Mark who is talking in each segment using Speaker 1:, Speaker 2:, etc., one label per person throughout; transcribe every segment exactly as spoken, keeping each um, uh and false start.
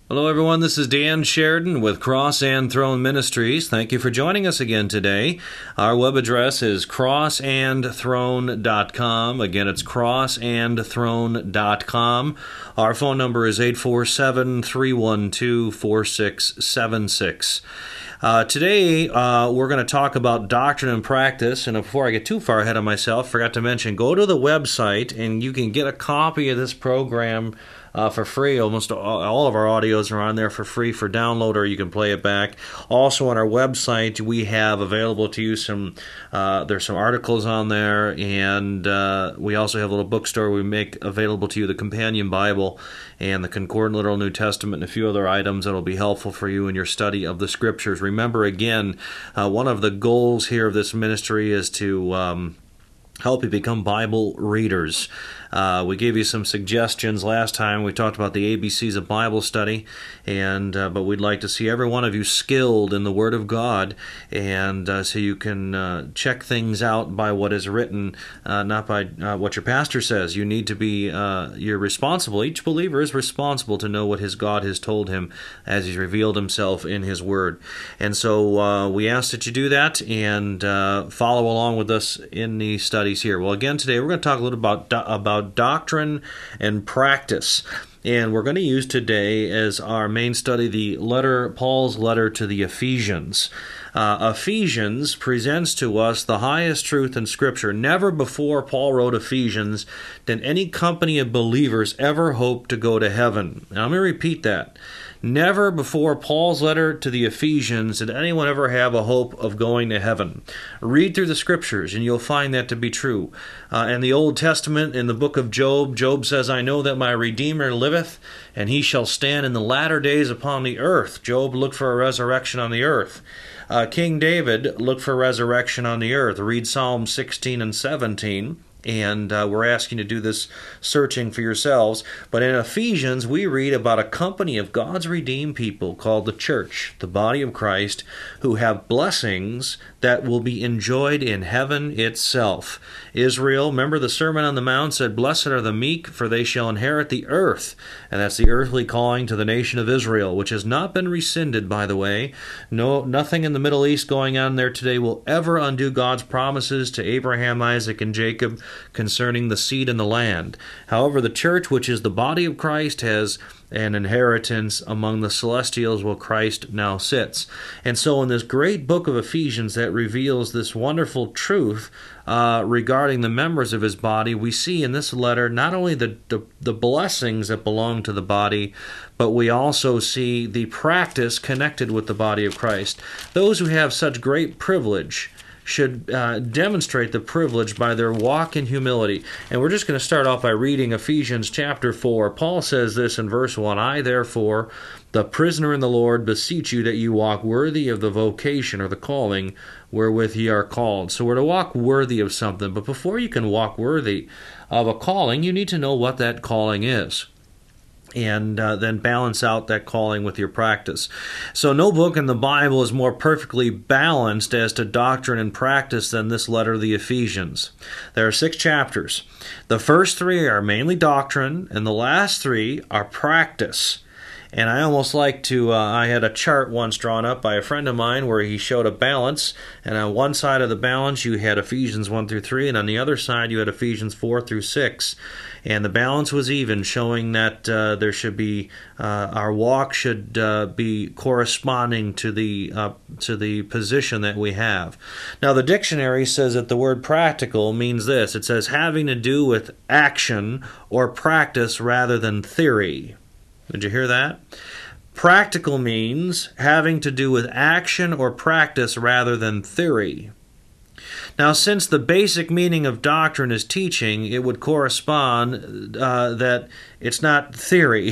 Speaker 1: Hello everyone, this is Dan Sheridan with Cross and Throne Ministries. Thank you for joining us again today. Our web address is cross and throne dot com. Again, it's cross and throne dot com. Our phone number is eight four seven, three one two, four six seven six. Uh, today, uh, we're going to talk about doctrine and practice, and before I get too far ahead of myself, I forgot to mention, go to the website and you can get a copy of this program Uh, for free. Almost all, all of our audios are on there for free for download, or you can play it back. Also on our website, we have available to you some, uh, there's some articles on there, and uh, we also have a little bookstore we make available to you, the Companion Bible and the Concordant Literal New Testament, and a few other items that will be helpful for you in your study of the Scriptures. Remember, again, uh, one of the goals here of this ministry is to um, help you become Bible readers. Uh, we gave you some suggestions last time. We talked about the A B Cs of Bible study, and uh, but we'd like to see every one of you skilled in the Word of God, and uh, so you can uh, check things out by what is written, uh, not by uh, what your pastor says. You need to be, uh, you're responsible. Each believer is responsible to know what his God has told him as he's revealed himself in his Word. And so uh, we ask that you do that and uh, follow along with us in the studies here. Well, again, today we're going to talk a little about about doctrine and practice. And we're going to use today as our main study the letter, Paul's letter to the Ephesians. Uh, Ephesians presents to us the highest truth in Scripture. Never before Paul wrote Ephesians did any company of believers ever hope to go to heaven. Now, let me repeat that. Never before Paul's letter to the Ephesians did anyone ever have a hope of going to heaven. Read through the Scriptures, and you'll find that to be true. Uh, in the Old Testament, in the book of Job, Job says, I know that my Redeemer liveth, and he shall stand in the latter days upon the earth. Job looked for a resurrection on the earth. Uh, King David looked for resurrection on the earth. Read Psalm sixteen and seventeen. And uh, we're asking you to do this searching for yourselves. But in Ephesians, we read about a company of God's redeemed people called the church, the body of Christ, who have blessings that will be enjoyed in heaven itself. Israel, remember the Sermon on the Mount said, Blessed are the meek, for they shall inherit the earth. And that's the earthly calling to the nation of Israel, which has not been rescinded, by the way. No, nothing in the Middle East going on there today will ever undo God's promises to Abraham, Isaac, and Jacob concerning the seed and the land. However, the church, which is the body of Christ, has an inheritance among the celestials where Christ now sits. And so in this great book of Ephesians that reveals this wonderful truth uh, regarding the members of his body, we see in this letter not only the, the, the blessings that belong to the body, but we also see the practice connected with the body of Christ. Those who have such great privilege should uh, demonstrate the privilege by their walk in humility. And we're just going to start off by reading Ephesians chapter four. Paul says this in verse one, I therefore, the prisoner in the Lord, beseech you that you walk worthy of the vocation or the calling wherewith ye are called. So we're to walk worthy of something, but before you can walk worthy of a calling, you need to know what that calling is, and uh, then balance out that calling with your practice. So no book in the Bible is more perfectly balanced as to doctrine and practice than this letter of the Ephesians. There are six chapters. The first three are mainly doctrine, and the last three are practice. And I almost like to, uh, I had a chart once drawn up by a friend of mine where he showed a balance, and on one side of the balance you had Ephesians one through three, and on the other side you had Ephesians four through six. And the balance was even, showing that uh, there should be, uh, our walk should uh, be corresponding to the uh, to the position that we have. Now the dictionary says that the word practical means this. It says having to do with action or practice rather than theory. Did you hear that? Practical means having to do with action or practice rather than theory. Now, since the basic meaning of doctrine is teaching, it would correspond uh, that it's not theory.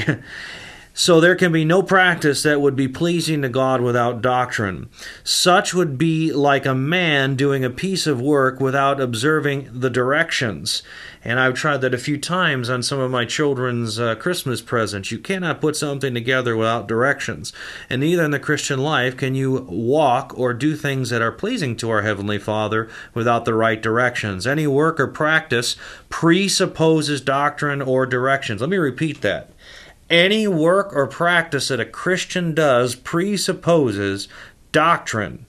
Speaker 1: So there can be no practice that would be pleasing to God without doctrine. Such would be like a man doing a piece of work without observing the directions. And I've tried that a few times on some of my children's uh, Christmas presents. You cannot put something together without directions. And neither in the Christian life can you walk or do things that are pleasing to our Heavenly Father without the right directions. Any work or practice presupposes doctrine or directions. Let me repeat that. Any work or practice that a Christian does presupposes doctrine.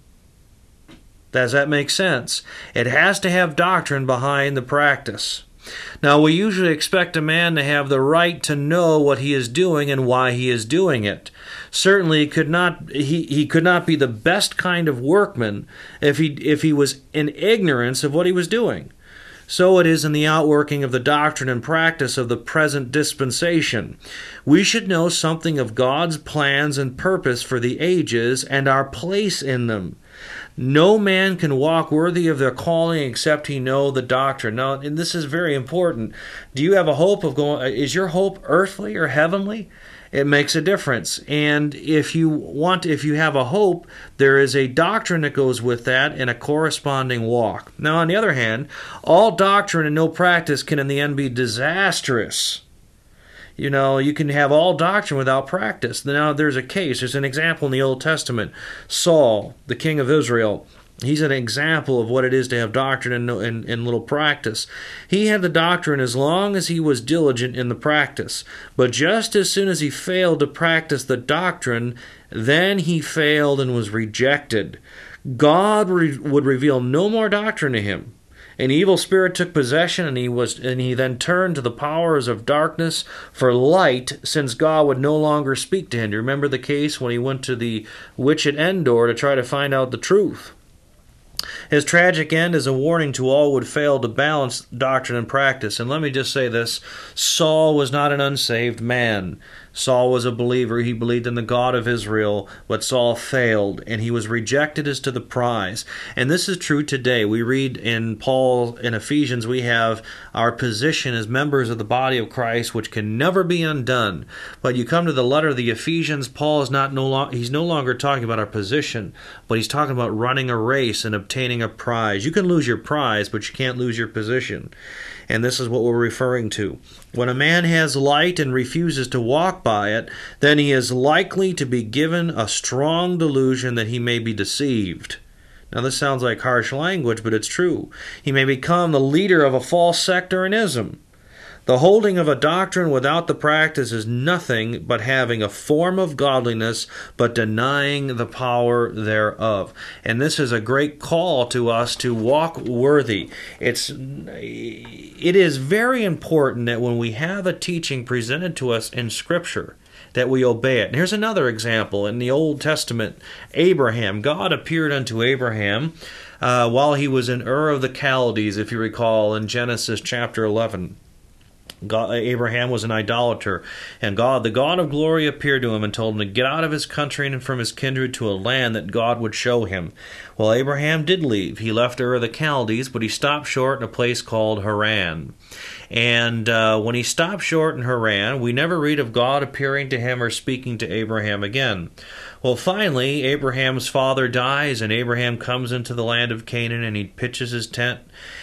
Speaker 1: Does that make sense? It has to have doctrine behind the practice. Now, we usually expect a man to have the right to know what he is doing and why he is doing it. Certainly, he could not, he, he could not be the best kind of workman if he, if he was in ignorance of what he was doing. So it is in the outworking of the doctrine and practice of the present dispensation. We should know something of God's plans and purpose for the ages and our place in them. No man can walk worthy of their calling except he know the doctrine. Now, and this is very important. Do you have a hope of going, is your hope earthly or heavenly? It makes a difference. And if you want, if you have a hope, there is a doctrine that goes with that and a corresponding walk. Now, on the other hand, all doctrine and no practice can in the end be disastrous. You know, you can have all doctrine without practice. Now, there's a case. There's an example in the Old Testament. Saul, the king of Israel, he's an example of what it is to have doctrine and, and, and little practice. He had the doctrine as long as he was diligent in the practice. But just as soon as he failed to practice the doctrine, then he failed and was rejected. God re- would reveal no more doctrine to him. An evil spirit took possession, and he was, and he then turned to the powers of darkness for light, since God would no longer speak to him. Do you remember the case when he went to the witch at Endor to try to find out the truth? His tragic end is a warning to all who would fail to balance doctrine and practice. And let me just say this, Saul was not an unsaved man. Saul was a believer. He believed in the God of Israel, but Saul failed, and he was rejected as to the prize. And this is true today. We read in Paul, in Ephesians, we have our position as members of the body of Christ, which can never be undone. But you come to the letter of the Ephesians, Paul is not no lo- he's no longer talking about our position, but he's talking about running a race and obtaining a prize. You can lose your prize, but you can't lose your position. And this is what we're referring to. When a man has light and refuses to walk by it, then he is likely to be given a strong delusion that he may be deceived. Now this sounds like harsh language, but it's true. He may become the leader of a false sect or an ism. The holding of a doctrine without the practice is nothing but having a form of godliness, but denying the power thereof. And this is a great call to us to walk worthy. It's, it is very important that when we have a teaching presented to us in Scripture, that we obey it. And here's another example. In the Old Testament, Abraham, God appeared unto Abraham uh, while he was in Ur of the Chaldees, if you recall, in Genesis chapter eleven. God, Abraham was an idolater, and God, the God of glory, appeared to him and told him to get out of his country and from his kindred to a land that God would show him. Well, Abraham did leave. He left Ur of the Chaldees, but he stopped short in a place called Haran. And uh, when he stopped short in Haran, we never read of God appearing to him or speaking to Abraham again. Well, finally, Abraham's father dies, and Abraham comes into the land of Canaan, and he pitches his tent.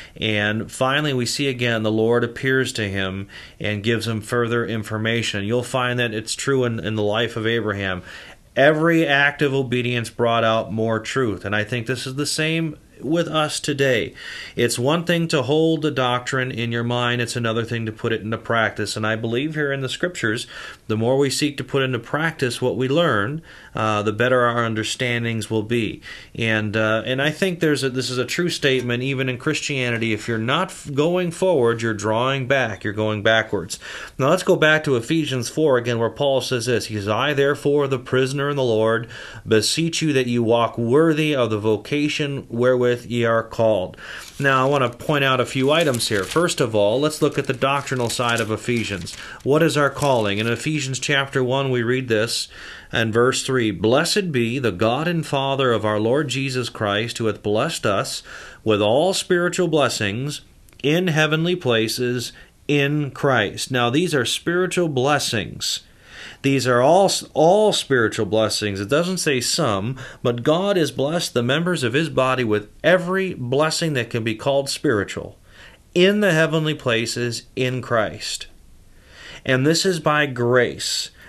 Speaker 1: And finally, we see again the Lord appears to him and gives him further information. You'll find that it's true in, in the life of Abraham. Every act of obedience brought out more truth. And I think this is the same with us today. It's one thing to hold the doctrine in your mind, it's another thing to put it into practice. And I believe here in the Scriptures, the more we seek to put into practice what we learn, uh, the better our understandings will be. And uh, and I think there's a, this is a true statement even in Christianity. If you're not going forward, you're drawing back, you're going backwards. Now let's go back to Ephesians four again, where Paul says this. He says, I therefore, the prisoner in the Lord, beseech you that you walk worthy of the vocation wherewith ye are called. Now, I want to point out a few items here. First of all, let's look at the doctrinal side of Ephesians. What is our calling? In Ephesians chapter one, we read this in verse three, Blessed be the God and Father of our Lord Jesus Christ, who hath blessed us with all spiritual blessings in heavenly places in Christ. Now, these are spiritual blessings. These are all, all spiritual blessings. It doesn't say some, but God has blessed the members of His body with every blessing that can be called spiritual in the heavenly places in Christ. And this is by grace.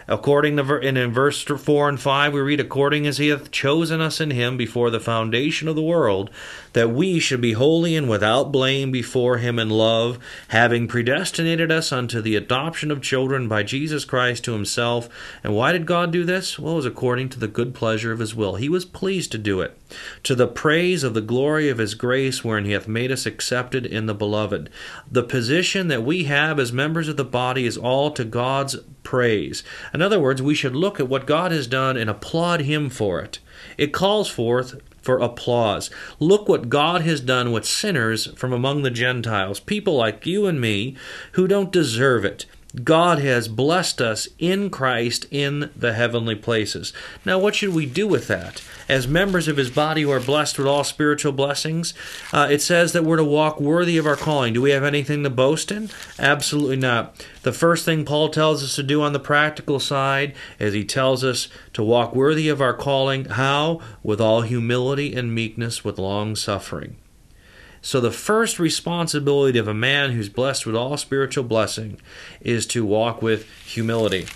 Speaker 1: According to, and in verse four and five, we read, according as he hath chosen us in him before the foundation of the world, that we should be holy and without blame before him in love, having predestinated us unto the adoption of children by Jesus Christ to himself. And why did God do this? Well, it was according to the good pleasure of his will. He was pleased to do it, to the praise of the glory of his grace, wherein he hath made us accepted in the beloved. The position that we have as members of the body is all to God's praise. In other words, we should look at what God has done and applaud him for it. It calls forth for applause. Look what God has done with sinners from among the Gentiles, people like you and me who don't deserve it. God has blessed us in Christ in the heavenly places. Now, what should we do with that? As members of his body who are blessed with all spiritual blessings, uh, it says that we're to walk worthy of our calling. Do we have anything to boast in? Absolutely not. The first thing Paul tells us to do on the practical side is he tells us to walk worthy of our calling. How? With all humility and meekness, with long suffering. So the first responsibility of a man who's blessed with all spiritual blessing is to walk with humility.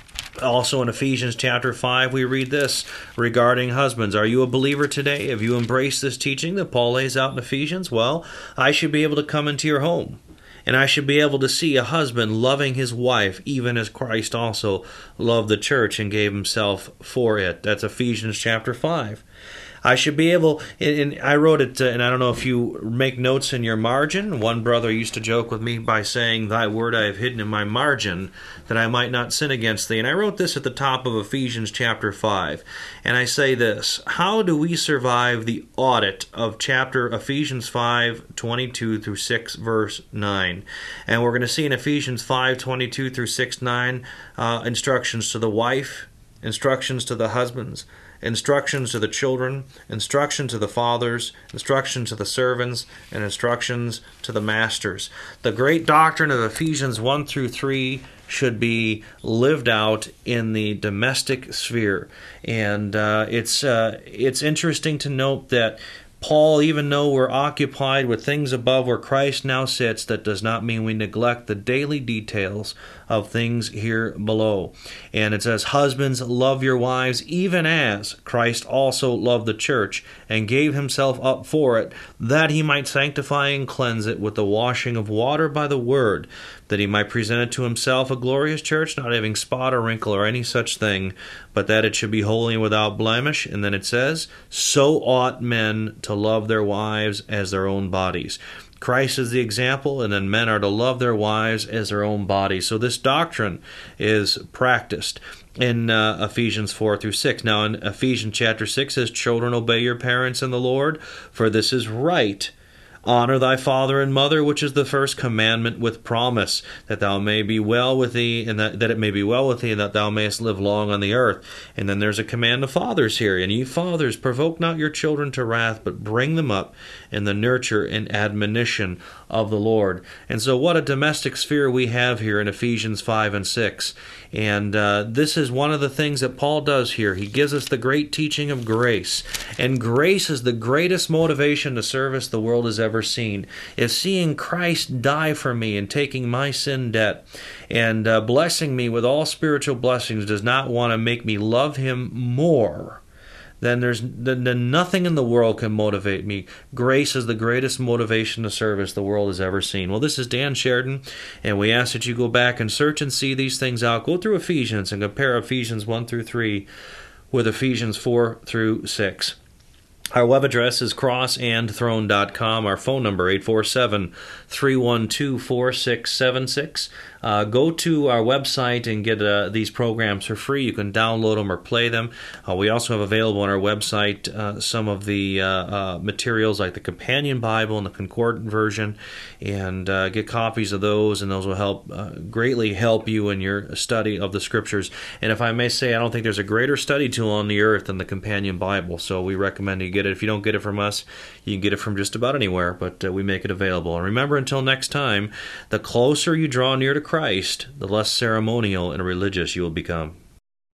Speaker 1: Also in Ephesians chapter five, we read this regarding husbands. Are you a believer today? Have you embraced this teaching that Paul lays out in Ephesians? Well, I should be able to come into your home, and I should be able to see a husband loving his wife, even as Christ also loved the church and gave himself for it. That's Ephesians chapter five. I should be able, and I wrote it, and I don't know if you make notes in your margin. One brother used to joke with me by saying, thy word I have hidden in my margin, that I might not sin against thee. And I wrote this at the top of Ephesians chapter five. And I say this, how do we survive the audit of chapter Ephesians five, twenty-two through six, verse nine? And we're going to see in Ephesians five, twenty-two through six, nine, uh, instructions to the wife, instructions to the husbands, instructions to the children, instruction to the fathers, instruction to the servants, and instructions to the masters. The great doctrine of Ephesians one through three should be lived out in the domestic sphere. And uh, it's uh, it's interesting to note that Paul, even though we're occupied with things above where Christ now sits, that does not mean we neglect the daily details of things here below. And it says, husbands, love your wives, even as Christ also loved the church and gave himself up for it, that he might sanctify and cleanse it with the washing of water by the word, that he might present it to himself a glorious church, not having spot or wrinkle or any such thing, but that it should be holy and without blemish. And then it says, so ought men to love their wives as their own bodies. Christ is the example, and then men are to love their wives as their own bodies. So this doctrine is practiced in uh, Ephesians four through six. Now in Ephesians chapter six says, children, obey your parents in the Lord, for this is right. Honor thy father and mother, which is the first commandment with promise, that thou may be well with thee, and that, that it may be well with thee, and that thou mayest live long on the earth. And then there's a command to fathers here. And ye fathers, provoke not your children to wrath, but bring them up in the nurture and admonition of the Lord. And so what a domestic sphere we have here in Ephesians five and six. And uh, this is one of the things that Paul does here. He gives us the great teaching of grace. And grace is the greatest motivation to service the world has ever seen, is seeing Christ die for me and taking my sin debt and uh, blessing me with all spiritual blessings does not want to make me love him more. Then there's then, then nothing in the world can motivate me. Grace is the greatest motivation to service the world has ever seen. Well, this is Dan Sheridan, and we ask that you go back and search and see these things out. Go through Ephesians and compare Ephesians one through three with Ephesians four through six. Our web address is cross and throne dot com. Our phone number, eight four seven, three one two, four six seven six. Uh, go to our website and get uh, these programs for free. You can download them or play them. Uh, we also have available on our website uh, some of the uh, uh, materials like the Companion Bible and the Concordant version, and uh, get copies of those, and those will help uh, greatly help you in your study of the Scriptures. And if I may say, I don't think there's a greater study tool on the earth than the Companion Bible, so we recommend you get it. If you don't get it from us, you can get it from just about anywhere, but uh, we make it available. And remember, until next time, the closer you draw near to Christ, the less ceremonial and religious you will become.